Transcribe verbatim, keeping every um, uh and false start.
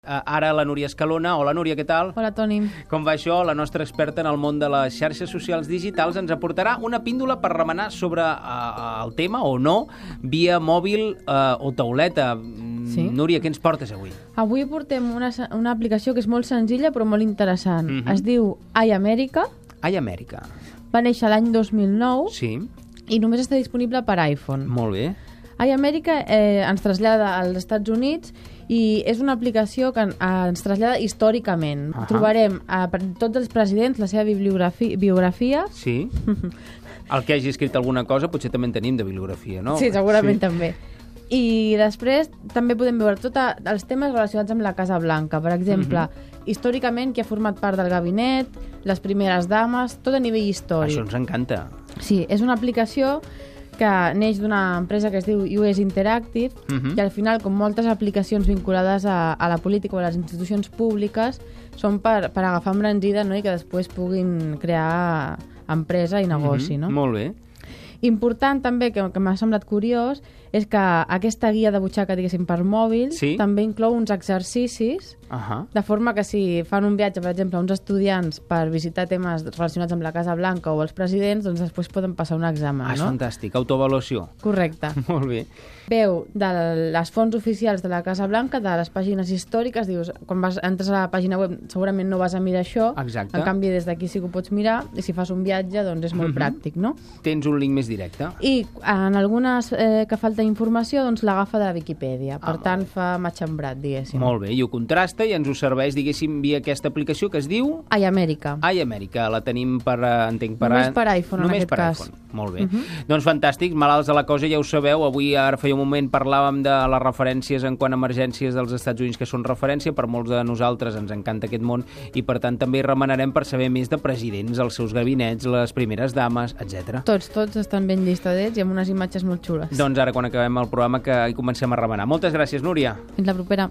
Ara la Núria Escalona. Hola, Núria, què tal? Hola, Toni. Com va això? La nostra experta en el món de les xarxes socials digitals ens aportarà una píndola per remenar sobre uh, el tema o no, via mòbil uh, o tauleta. Sí. Núria, què ens portes avui? Avui portem una, una aplicació que és molt senzilla però molt interessant. Mm -hmm. Es diu iAmerica. iAmerica. Va néixer l'any dos mil nou Sí. i només està disponible per iPhone. Molt bé. iAmerica eh, ens trasllada als Estats Units i és una aplicació que eh, ens trasllada històricament. Uh-huh. Trobarem a per tots els presidents la seva bibliografia, biografia. Sí. El que hagi escrit alguna cosa potser també en tenim de bibliografia, no? Sí, segurament sí. també. I després també podem veure tots els temes relacionats amb la Casa Blanca. Per exemple, uh-huh. històricament qui ha format part del gabinet, les primeres dames, tot a nivell històric. Això ens encanta. Sí, és una aplicació que neix d'una empresa que es diu U S Interactive uh-huh. i al final, com moltes aplicacions vinculades a, a la política o a les institucions públiques, són per, per agafar embranzida, no? I que després puguin crear empresa i negoci. Uh-huh. No? Molt bé. Important també, que, que m'ha semblat curiós, és que aquesta guia de butxaca, diguéssim, per mòbil, sí? també inclou uns exercicis, uh-huh. de forma que si fan un viatge, per exemple, a uns estudiants per visitar temes relacionats amb la Casa Blanca o els presidents, doncs després poden passar un examen, ah, no? És fantàstic, autoavaluació. Correcte. Molt bé. Veu de les fonts oficials de la Casa Blanca, de les pàgines històriques, dius, quan vas, entres a la pàgina web segurament no vas a mirar això, exacte. En canvi des d'aquí sí que ho pots mirar, i si fas un viatge doncs és molt uh-huh. pràctic, no? Tens un link més directe. I en algunes eh, que falta informació, doncs l'agafa de Viquipèdia, per ah, tant fa matxembrat, diguéssim. Molt bé, i ho contrasta i ens ho serveix, diguéssim, via aquesta aplicació que es diu... iAmerica. iAmerica, la tenim per, entenc, per... Només per iPhone, Només en aquest per cas. iPhone. Molt bé. Uh-huh. Doncs fantàstic, malalts de la cosa, ja ho sabeu, avui ara feia un moment parlàvem de les referències en quant a emergències dels Estats Units que són referència, per molts de nosaltres ens encanta aquest món i per tant també remenarem per saber més de presidents, els seus gabinets, les primeres dames, etcètera. Tots, tots estan ben llistadets i amb unes imatges molt xules. Doncs ara quan acabem el programa que hi comencem a remenar. Moltes gràcies, Núria. Fins la propera.